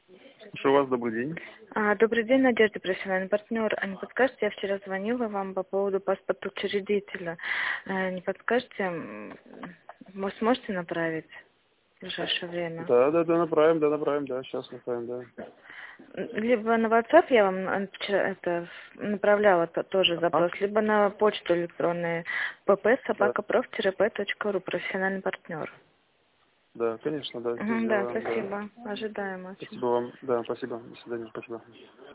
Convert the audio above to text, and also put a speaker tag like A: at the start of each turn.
A: Слушаю вас, добрый день.
B: Добрый день, Надежда, профессиональный партнер. Не подскажете, я вчера звонила вам по поводу паспорта учредителя. Не подскажете, вы сможете направить в ближайшее время?
A: Да, направим, да, сейчас направим, да.
B: Либо на WhatsApp я вам вчера направляла тоже
A: А?
B: запрос, либо на почту электронную
A: Да,
B: pp@prof-p.ru, профессиональный партнер.
A: да, конечно, да,
B: Да,
A: сделаем, да.
B: спасибо. Ожидаем очень.
A: Спасибо вам, да, спасибо, до свидания, спасибо.